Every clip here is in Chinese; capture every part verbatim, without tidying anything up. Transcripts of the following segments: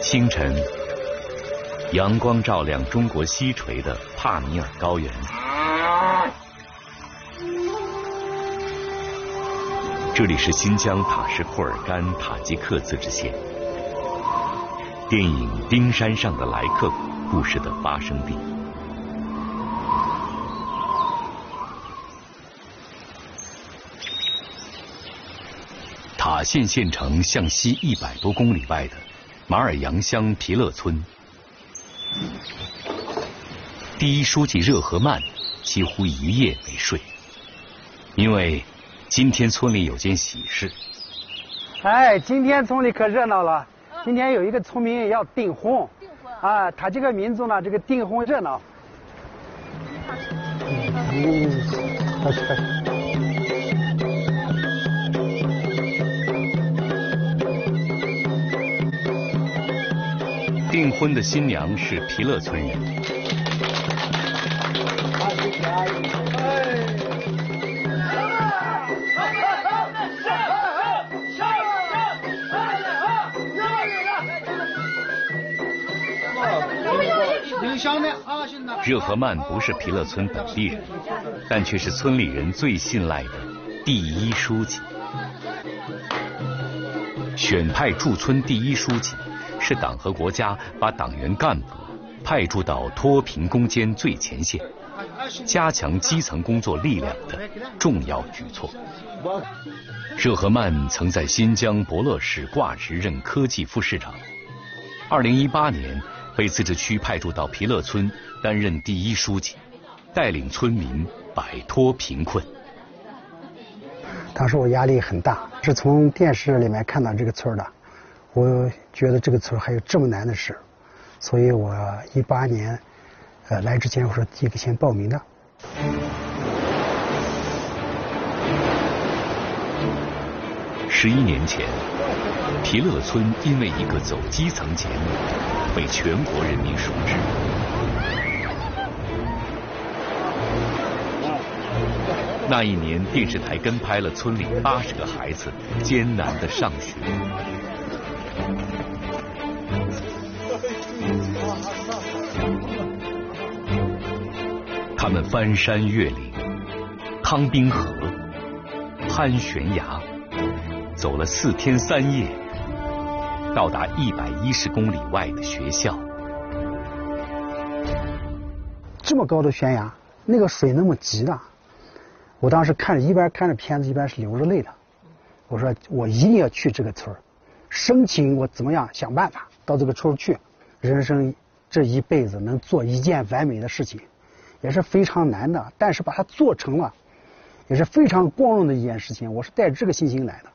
清晨，阳光照亮中国西陲的帕米尔高原。这里是新疆塔什库尔干塔吉克自治县，电影《冰山上的来客》故事的发生地。塔县县城向西一百多公里外的马尔洋乡皮勒村，第一书记热合曼几乎一夜没睡，因为今天村里有件喜事。 哎，今天村里可热闹了！今天有一个村民要订婚，啊，他这个民族呢，这个订婚热闹。嗯，快去快去。 订婚的新娘是皮勒村人。热合曼不是皮勒村本地人，但却是村里人最信赖的第一书记。选派驻村第一书记，是党和国家把党员干部派驻到脱贫攻坚最前线，加强基层工作力量的重要举措。热合曼曾在新疆博乐市挂职任科技副市长，二零一八年被自治区派驻到皮勒村担任第一书记，带领村民摆脱贫困。 当时我压力很大，是从电视里面看到这个村的，我觉得这个村还有这么难的事，所以我一八年，呃来之前我说第一个先报名的。 十一年前，皮勒村因为一个走基层节目，被全国人民熟知。那一年，电视台跟拍了村里八十个孩子艰难的上学。他们翻山越岭，趟冰河，攀悬崖，走了四天三夜，到达一百一十公里外的学校。 这么高的悬崖，那个水那么急的，我当时看着一边看着片子一边是流着泪的。我说我一定要去这个村，申请我怎么样想办法到这个村去。人生这一辈子能做一件完美的事情，也是非常难的，但是把它做成了，也是非常光荣的一件事情。我是带着这个信心来的。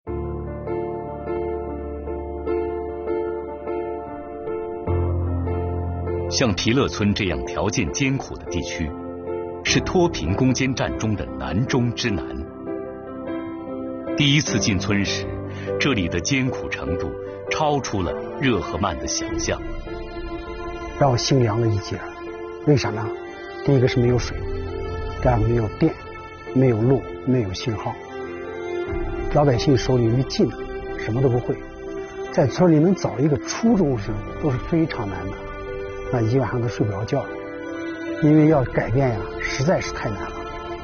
像皮勒村这样条件艰苦的地区，是脱贫攻坚战中的难中之难。第一次进村时，这里的艰苦程度超出了热合曼的想象， 让我心凉了一截。为啥呢？第一个是没有水，第二个没有电，没有路，没有信号，老百姓手里没技能，什么都不会，在村里能找一个初中生都是非常难的，那一晚上都睡不着觉，因为要改变呀，实在是太难了。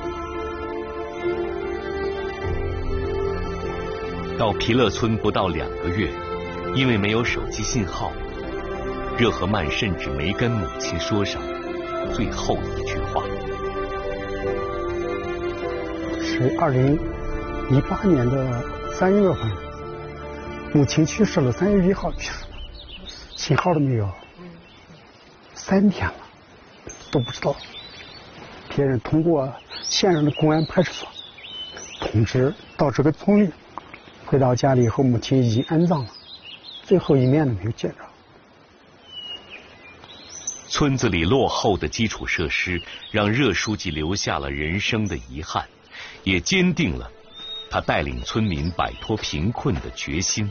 到皮勒村不到两个月，因为没有手机信号，热合曼甚至没跟母亲说上最后的一句话。 是二零一八年的三月份，母亲去世了，三月一号去世了，信号都没有，三天了都不知道。别人通过县上的公安派出所通知到这个村里，回到家里以后，母亲已经安葬了，最后一面都没有见着。 村子里落后的基础设施让热书记留下了人生的遗憾，也坚定了他带领村民摆脱贫困的决心。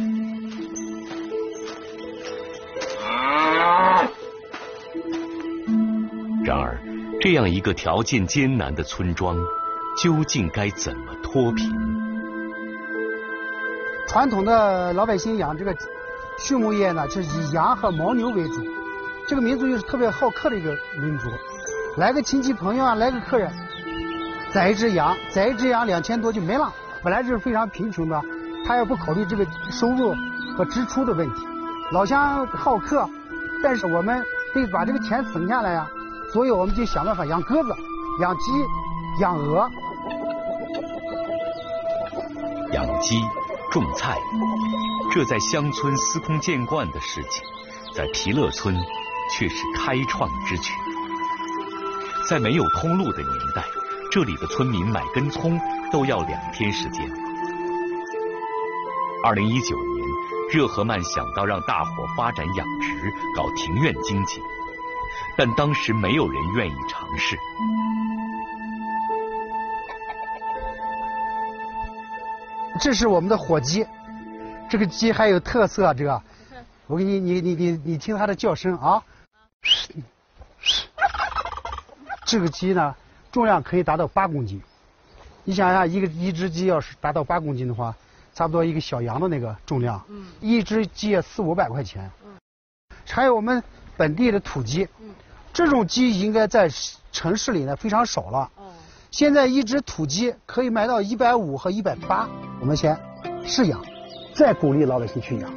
然而，这样一个条件艰难的村庄，究竟该怎么脱贫？ 传统的老百姓养这个畜牧业呢，就是以羊和牦牛为主。这个民族又是特别好客的一个民族，来个亲戚朋友啊，来个客人，宰一只羊，宰一只羊两千多就没了。本来就是非常贫穷的，他也不考虑这个收入和支出的问题。老乡好客，但是我们得把这个钱省下来呀、啊，所以我们就想办法养鸽子、养鸡、养鹅。 养鸡、种菜，这在乡村司空见惯的事情，在皮勒村却是开创之举。在没有通路的年代，这里的村民买根葱都要两天时间。二零一九年，热河曼想到让大伙发展养殖，搞庭院经济，但当时没有人愿意尝试。 这是我们的火鸡，这个鸡还有特色，这个，我给你，你你你你听它的叫声啊，这个鸡呢，重量可以达到八公斤。你想想，一个一只鸡要是达到八公斤的话，差不多一个小羊的那个重量，嗯，一只鸡也四五百块钱。嗯，还有我们本地的土鸡，嗯，这种鸡应该在城市里呢非常少了。哦，现在一只土鸡可以卖到一百五和一百八。我们先试养，再鼓励老百姓去养。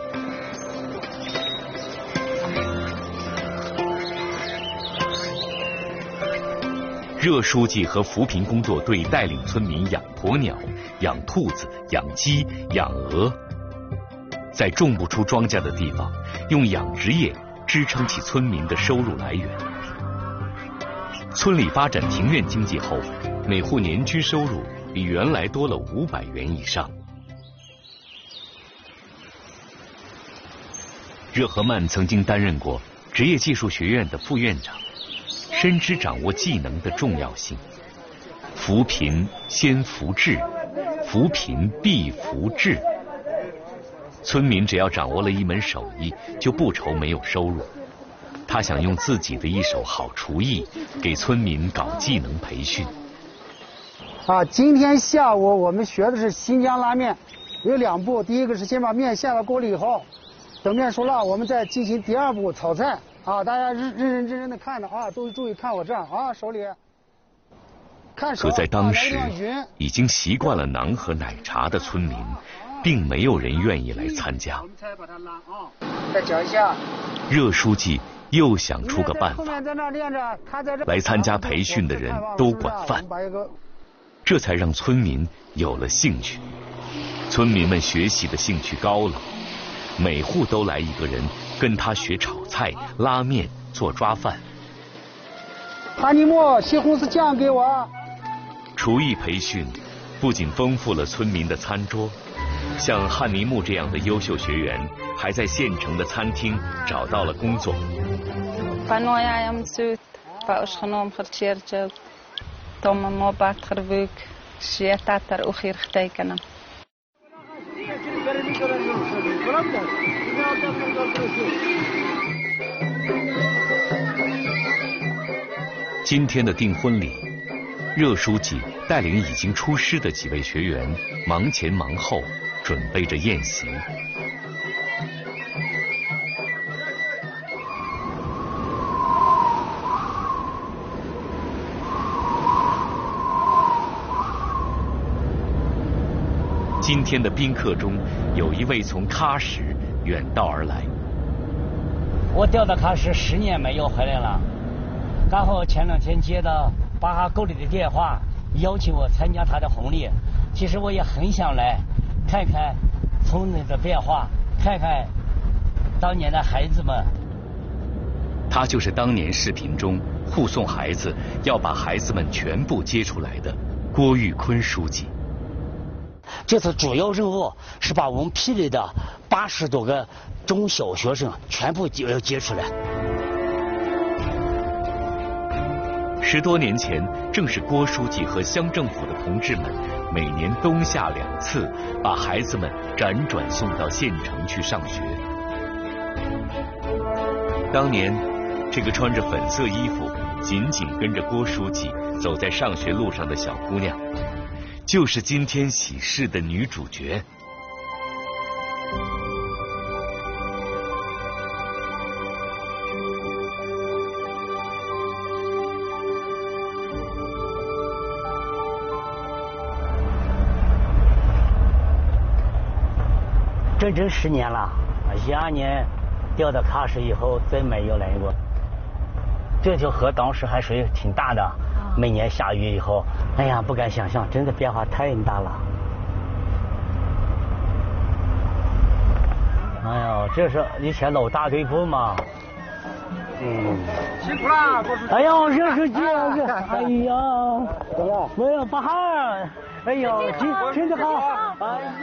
热书记和扶贫工作队带领村民养鸵鸟、养兔子、养鸡、养鹅，在种不出庄稼的地方，用养殖业支撑起村民的收入来源。村里发展庭院经济后，每户年均收入比原来多了五百元以上。热河曼曾经担任过职业技术学院的副院长，深知掌握技能的重要性。扶贫先扶志，扶贫必扶志。村民只要掌握了一门手艺，就不愁没有收入。他想用自己的一手好厨艺，给村民搞技能培训。 啊，今天下午我们学的是新疆拉面，有两步，第一个是先把面下到锅里以后，等面熟了，我们再进行第二步炒菜。啊，大家认认认真真的看着啊，都注意看我这儿啊，手里看手。 可在当时，已经习惯了馕和奶茶的村民，并没有人愿意来参加。 再搅一下。 热书记又想出个办法，来参加培训的人都管饭，这才让村民有了兴趣。村民们学习的兴趣高了，每户都来一个人跟他学炒菜、拉面、做抓饭。 哈尼木，西红柿酱给我。 厨艺培训不仅丰富了村民的餐桌，像汉尼木这样的优秀学员，还在县城的餐厅找到了工作。今天的订婚礼，热书记带领已经出师的几位学员忙前忙后，准备着宴席。今天的宾客中，有一位从喀什远道而来。 我调到喀什十年没有回来了，刚好前两天接到巴哈沟里的电话，邀请我参加他的婚礼。其实我也很想来看看村里的变化，看看当年的孩子们。 他就是当年视频中护送孩子要把孩子们全部接出来的郭玉坤书记。 这次主要任务是把我们批里的八十多个中小学生全部要接出来。 十多年前，正是郭书记和乡政府的同志们每年冬夏两次把孩子们辗转送到县城去上学。当年，这个穿着粉色衣服、紧紧跟着郭书记走在上学路上的小姑娘，就是今天喜事的女主角。 整整十年了，一二年掉到喀什以后再没有来过。这条河当时还水挺大的，每年下雨以后，哎呀，不敢想象，真的变化太大了。哎呀，这是以前老大队部嘛。嗯， 辛苦啦，郭书记。 哎呦，热书记，哎呀，我要巴哈，哎呦，真真的好。哎呀，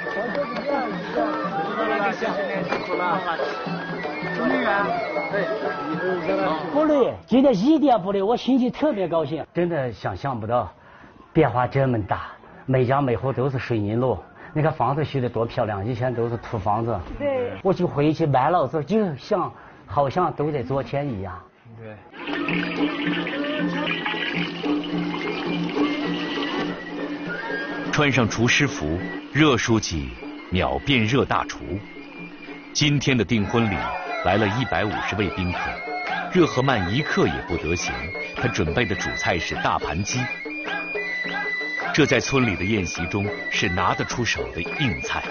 辛苦了。守门员，对， 不累，今天一点不累，我心情特别高兴，真的想象不到，变化这么大，每家每户都是水泥路，那个房子修得多漂亮，以前都是土房子。 对， 我就回去满脑子就像好像都在昨天一样。 对。 穿上厨师服，热书记秒变热大厨。今天的订婚礼来了一百五十位宾客，热河曼一刻也不得闲，他准备的主菜是大盘鸡。这在村里的宴席中是拿得出手的硬菜。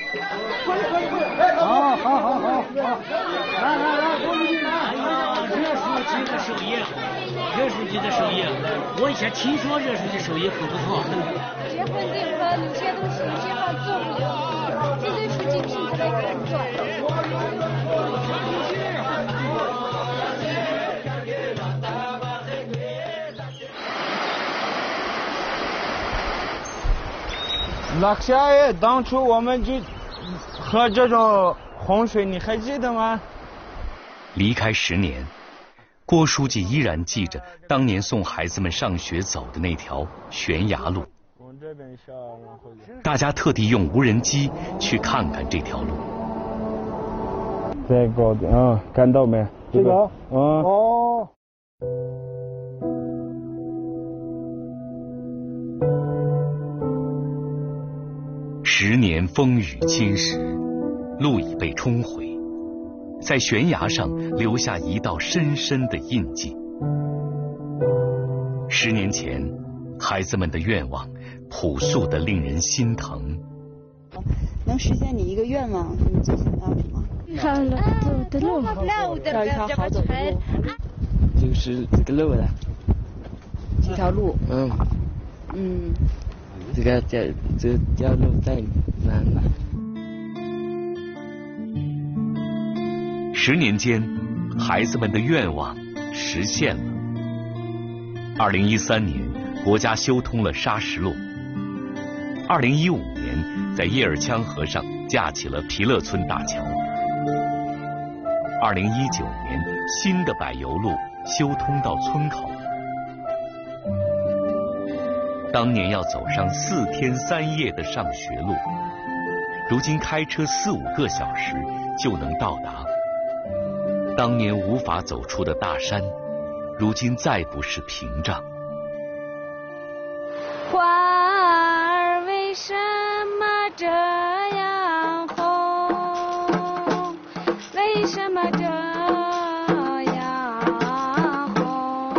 好好好好，来来来，郭书记来！哎呀，热书记的手艺，热书记的手艺，我以前听说热书记手艺很不错。 结婚订婚有些东西有些话做不了，这对书记品质的工作。 那下爷，当初我们就喝这种洪水，你还记得吗？ 离开十年，郭书记依然记着当年送孩子们上学走的那条悬崖路。 往这边下，然后大家特地用无人机去看看这条路。 再高点啊，看到没？ 这个？ 嗯。 哦。 十年风雨侵蚀，路已被冲毁，在悬崖上留下一道深深的印记。十年前，孩子们的愿望朴素的令人心疼。 能实现你一个愿望，你最想要什么？ 好了，走的路， 找一条好走的路。 就是这个路了。 这条路。 嗯。 嗯。 这个条这条路太难了。 十年间，孩子们的愿望实现了。二零一三年，国家修通了沙石路。二零一五年，在叶尔羌河上架起了皮勒村大桥。二零一九年，新的柏油路修通到村口。当年要走上四天三夜的上学路，如今开车四五个小时就能到达。当年无法走出的大山，如今再不是屏障。 花儿为什么这样红？为什么这样红？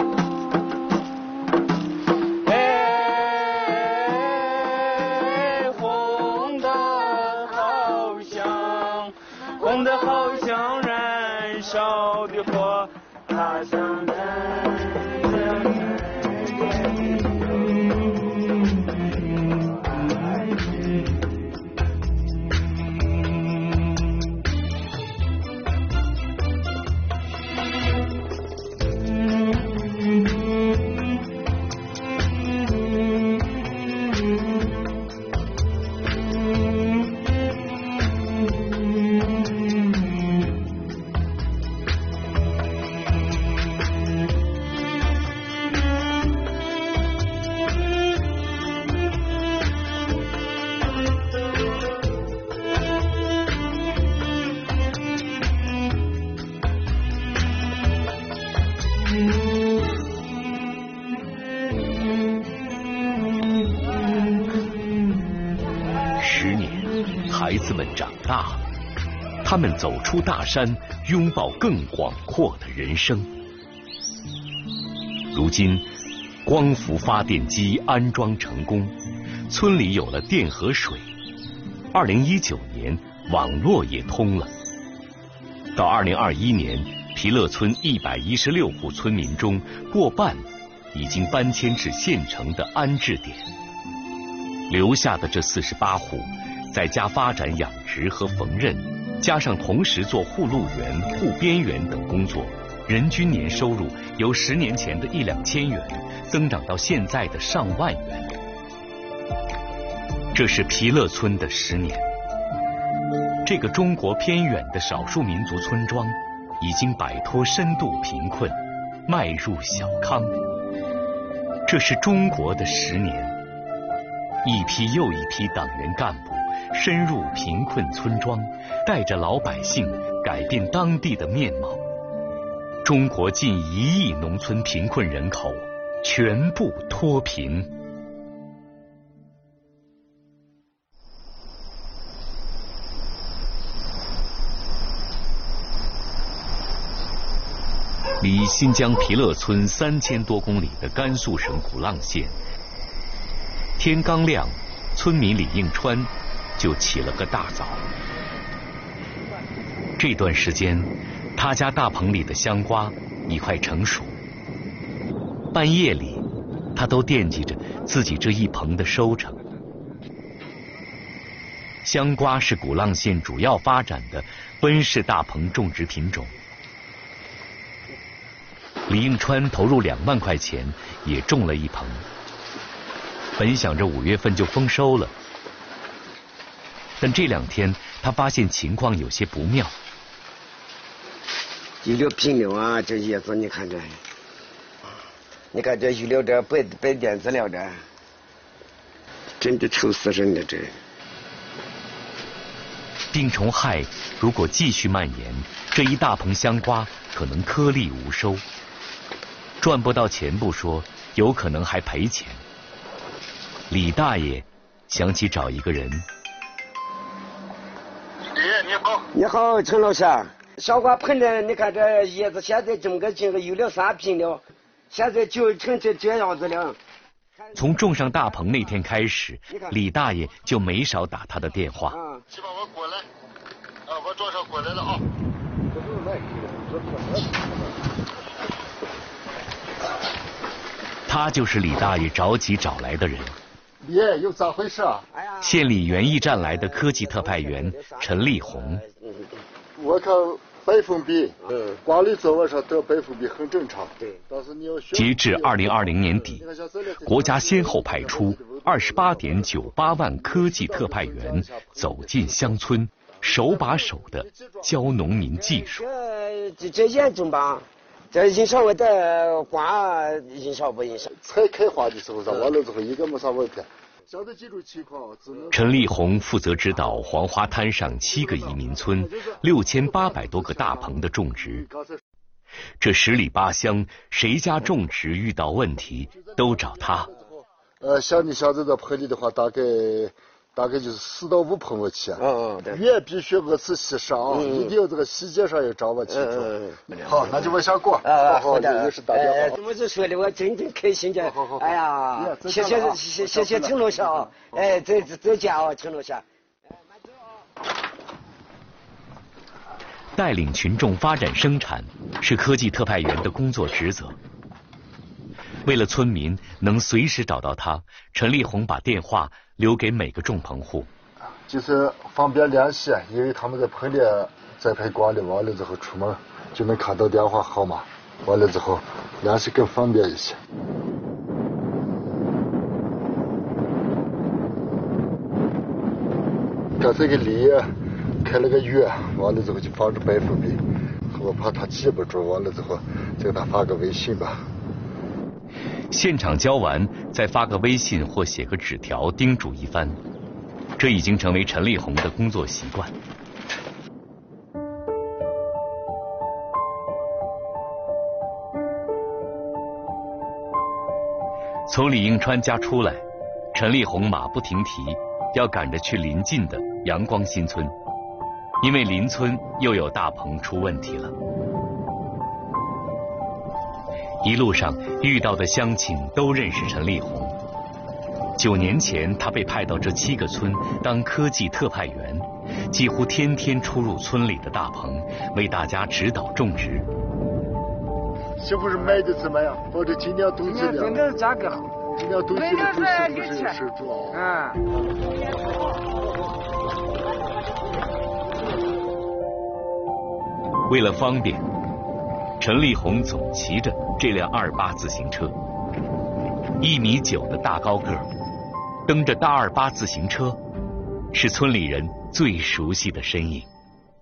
哎，红的好像，红的好像燃烧的火，它像燃孩子们长大了，他们走出大山，拥抱更广阔的人生。如今，光伏发电机安装成功，村里有了电和水。二零一九年， 网络也通了。到二零二一年，皮勒村一百一十六户村民中，过半已经搬迁至县城的安置点。留下的这四十八户，在家发展养殖和缝纫，加上同时做护路员、护边员等工作，人均年收入由十年前的一两千元增长到现在的上万元。这是皮勒村的十年。这个中国偏远的少数民族村庄，已经摆脱深度贫困，迈入小康。这是中国的十年，一批又一批党员干部深入贫困村庄，带着老百姓改变当地的面貌。中国近一亿农村贫困人口全部脱贫。离新疆皮勒村三千多公里的甘肃省古浪县，天刚亮，村民李应川就起了个大早。这段时间，他家大棚里的香瓜已快成熟。半夜里，他都惦记着自己这一棚的收成。香瓜是古浪县主要发展的温室大棚种植品种。李应川投入两万块钱，也种了一棚。本想着五月份就丰收了，但这两天他发现情况有些不妙。 玉柳平柳啊，这叶子你看这，你看这玉柳这白白垫子了这，真的愁死人了这。 病虫害如果继续蔓延，这一大棚香瓜可能颗粒无收。赚不到钱不说，有可能还赔钱。李大爷想起找一个人。 李，你好。你好，陈老师。小瓜盆的，你看这叶子现在这么个劲，有了三平了，现在就成这这样子了。 从种上大棚那天开始，李大爷就没少打他的电话。 啊， 去把我过来，啊，我桌上过来了啊。 他就是李大爷着急找来的人。 李，又咋回事啊？ 县里园艺站来的科技特派员陈立红。 我看白凤鼻，嗯，瓜里做晚上得白凤鼻很正常。对，但是你要截至二零二零年底，国家先后派出二十八点九八万科技特派员走进乡村，手把手的教农民技术。 这这严重吧？这影响我的瓜，影响不影响？ 才开花的时候，完了之后一个没啥问题。现在记住情况， 陈立红负责指导黄花滩上七个移民村六千八百多个大棚的种植。这十里八乡，谁家种植遇到问题，都找他。 呃，像你现在这棚里的话，大概大概就是四到五棚我起。 嗯嗯，对。 越必须二次细杀啊，嗯、一定要这个细节上要掌握清楚。嗯嗯、好，那就往下过。 啊， 好的。又是大家好。 哎，怎么就说的我真正开心的。 好好好。 哎呀，谢谢谢谢谢陈老师啊！哎，再再见啊，陈老师。 带领群众发展生产是科技特派员的工作职责。为了村民能随时找到他，陈立红把电话留给每个种棚户， 就是方便联系，因为他们在棚里栽培瓜的，完了之后出门就能看到电话号码，完了之后联系更方便一些。看这个梨开了个月，完了之后就防止白凤鼻，我怕他记不住，完了之后就给他发个微信吧。 现场教完，再发个微信或写个纸条叮嘱一番，这已经成为陈立红的工作习惯。从李应川家出来，陈立红马不停蹄，要赶着去临近的阳光新村，因为邻村又有大棚出问题了。一路上遇到的乡亲都认识陈立红， 九年前，他被派到这七个村当科技特派员，几乎天天出入村里的大棚，为大家指导种植。 是不是卖的怎么样？或者今年冬季的？ 今年价格好。 今年冬季的是不是有收入？ 啊。 为了方便，陈立红总骑着这辆二八自行车，一米九的大高个儿，蹬着大二八自行车，是村里人最熟悉的身影。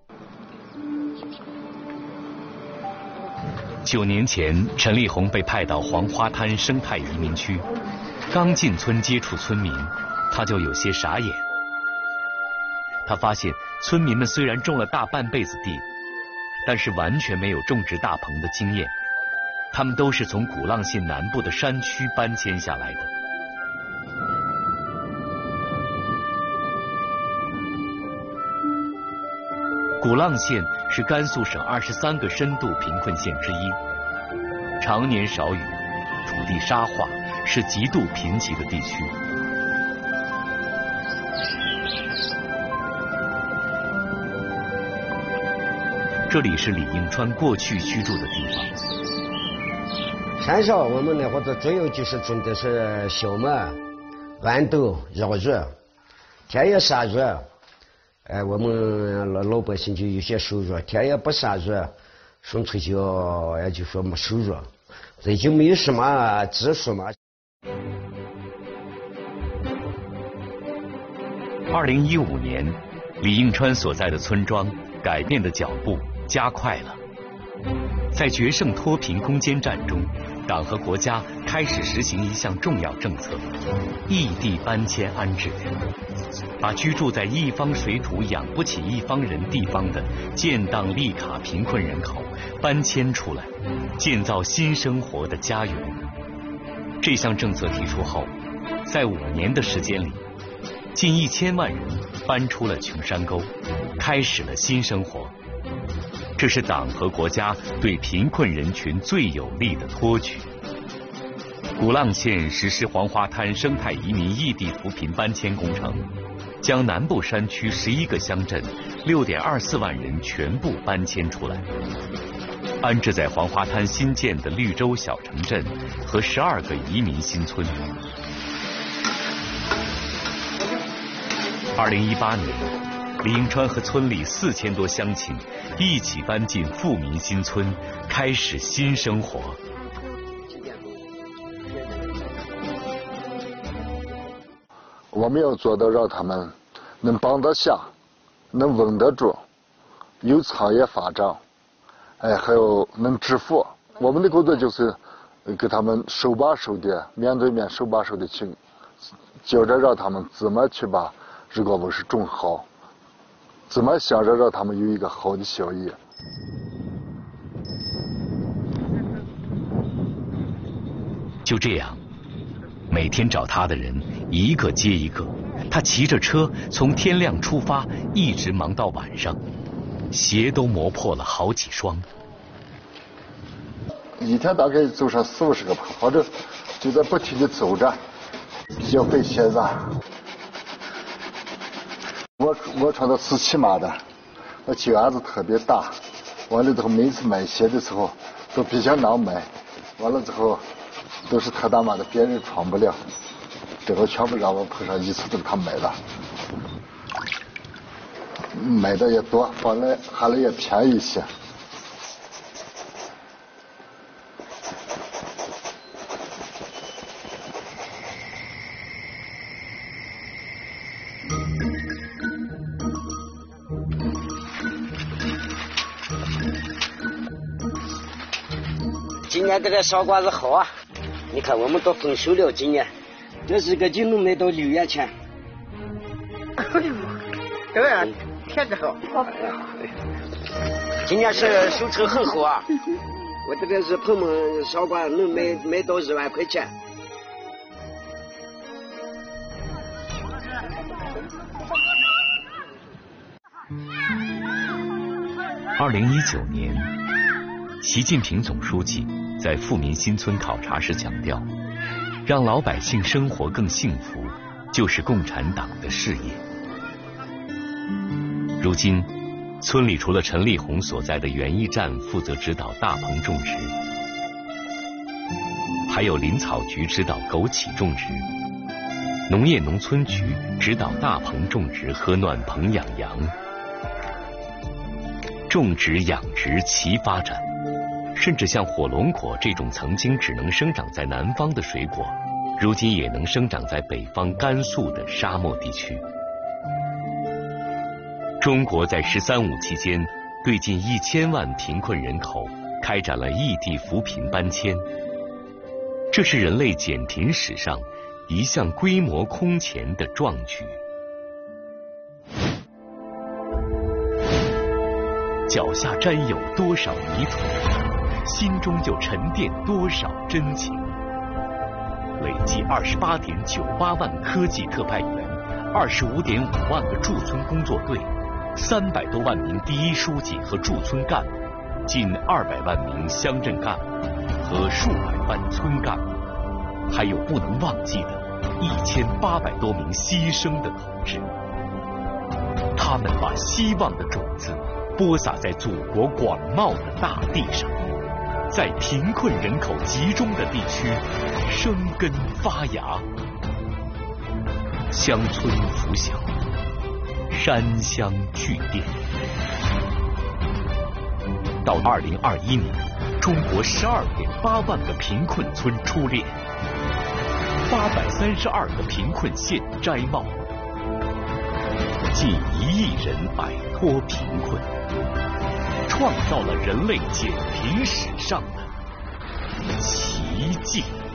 九年前，陈立红被派到黄花滩生态移民区，刚进村接触村民，他就有些傻眼。他发现村民们虽然种了大半辈子地，但是完全没有种植大棚的经验，他们都是从鼓浪县南部的山区搬迁下来的。鼓浪县是甘肃省二十三个深度贫困县之一，常年少雨，土地沙化，是极度贫瘠的地区。这里是李应川过去居住的地方。 山上我们那会儿主要就是种的是小麦、豌豆、绕肉，天也下雨，哎，我们老老百姓就有些收入；天也不下雨，纯粹就也就说没收入，这就没有什么技术嘛。 二零一五年，李应川所在的村庄改变的脚步加快了。在决胜脱贫攻坚战中，党和国家开始实行一项重要政策——异地搬迁安置，把居住在一方水土养不起一方人地方的建档立卡贫困人口搬迁出来，建造新生活的家园。这项政策提出后，在五年的时间里，近一千万人搬出了穷山沟，开始了新生活。这是党和国家对贫困人群最有力的托举。鼓浪县实施黄花滩生态移民异地扶贫搬迁工程，将南部山区十一个乡镇六点二四万人全部搬迁出来，安置在黄花滩新建的绿洲小城镇和十二个移民新村。二零一八年，李应川和村里四千多乡亲一起搬进富民新村，开始新生活。 我们要做到让他们能帮得下，能稳得住，有产业发展，哎，还有能致富。我们的工作就是给他们手把手的、面对面、手把手的去教着，让他们怎么去把日光温室种好，怎么想着让他们有一个好的效益。 就这样，每天找他的人一个接一个，他骑着车从天亮出发，一直忙到晚上，鞋都磨破了好几双。 一天大概走上四五十个坡，或者就在不停地走着，比较费鞋子。我我穿的四七码的，那脚丫子特别大，完了之后每次买鞋的时候都比较难买，完了之后都是特大码的，别人穿不了，这个全部让我碰上一次都给他买了，买的也多，完了还来也便宜一些。 今年这个小瓜子好啊，你看我们都丰收了。今年这是个就能卖到六元钱。哎呦，对啊，甜的好。今年是收成很好啊，我这个是碰碰小瓜能卖卖到一万块钱。 二零一九年，习近平总书记在富民新村考察时强调， 让老百姓生活更幸福，就是共产党的事业。如今，村里除了陈立红所在的园艺站负责指导大棚种植，还有林草局指导枸杞种植，农业农村局指导大棚种植和暖棚养羊。种植养殖齐发展，甚至像火龙果这种曾经只能生长在南方的水果，如今也能生长在北方甘肃的沙漠地区。中国在“十三五”期间，对近一千万贫困人口开展了异地扶贫搬迁，这是人类减贫史上一项规模空前的壮举。脚下沾有多少泥土，心中就沉淀多少真情。累计二十八点九八万科技特派员，二十五点五万个驻村工作队，三百多万名第一书记和驻村干部，近二百万名乡镇干部和数百万村干部，还有不能忘记的一千八百多名牺牲的同志。他们把希望的种子播撒在祖国广袤的大地上，在贫困人口集中的地区生根发芽。乡村拂晓，山乡聚电。到二零二一年，中国十二点八万个贫困村出列，八百三十二个贫困县摘帽，近一亿人摆脱贫困，创造了人类减贫史上的奇迹。